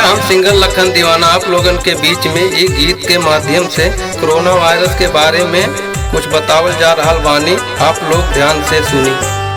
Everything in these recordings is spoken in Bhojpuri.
हम सिंगर लखन दीवाना आप लोगन के बीच में ये गीत के माध्यम से कोरोना वायरस के बारे में कुछ बतावल जा रहा बानी। आप लोग ध्यान से सुनी।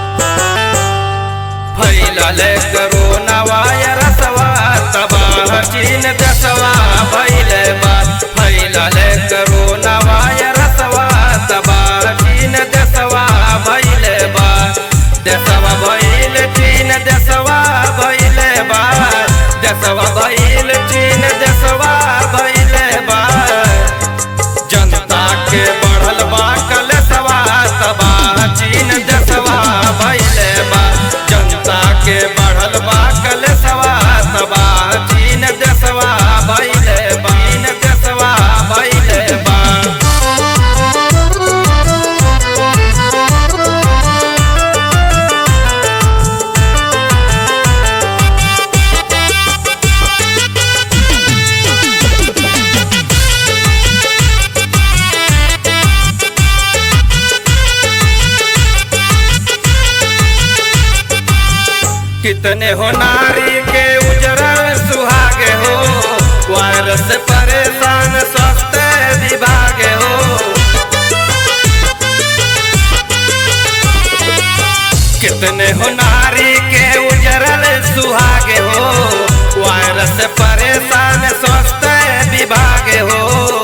फैलले कोरोना वायरसवा तबाह चीन देशवा भइले बा। फैलले कोरोना वायरसवा तबाह चीन देशवा भइले बा। देशवा भइल चीन देशवा भइले बा। देशवा भइल चीन देशवा भइले बा। जनता के बढ़ल बा कलेशवा तबाह चीन देशवा भइले बा। जनता के बढ़ल बा कलेशवा तबाह चीन देशवा भइले बा। चीन देशवा भइले बा। कितने हो नारी के उजरल सुहागे हो। वायरस से परेशान स्वास्थ्य विभाग हो। कितने हो नारी के उजरल सुहागे हो। वायरस से परेशान स्वास्थ्य विभाग हो।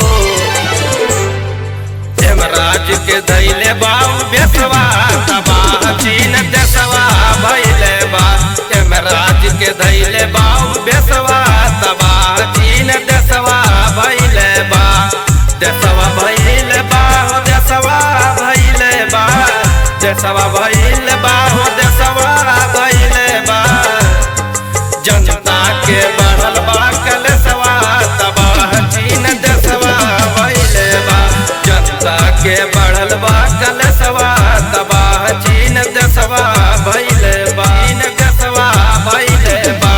हेमराज के धैले बाऊ बेसवा तबाह चीन देशवा भइले बा। हेमराज के धैले बाऊ बेसवा तबाह चीन देशवा भइले बा। देशवा भइले बा हो देशवा भइले बा। देशवा भइले बा हो देशवा भइले बा। जनता के बढ़ल बा कलेशवा तबाह चीन देशवा भइले बा। जनता के बढ़ल बा कलेशवा तबाह चीन देशवा भइले बा। चीन देशवा भइले बा।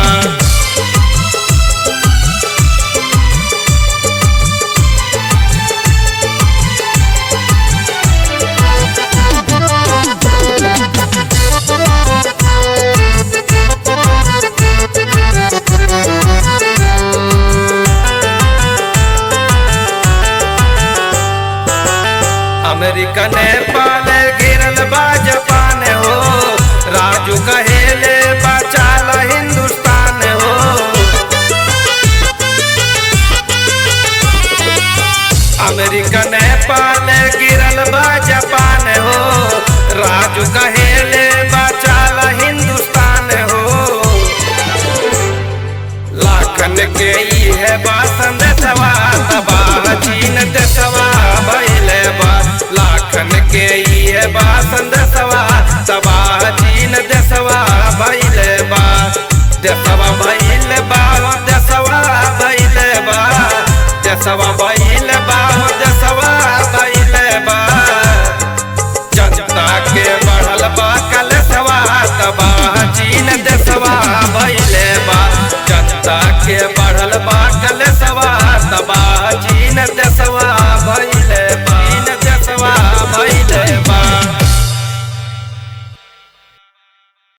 अमेरिका नेपाल गिरल बा जापान हो। राजू कहेले बचाल हिंदुस्तान हो। अमेरिका नेपाल गिरल बा जापान हो। राजू कहेले बचाल हिंदुस्तान हो। लाखन के ई है बासन देशवा तबाह चीन देशवा भइले बा। लाखन के ई है बासन देशवा तबाह चीन देशवा भइले बा। देशवा भइले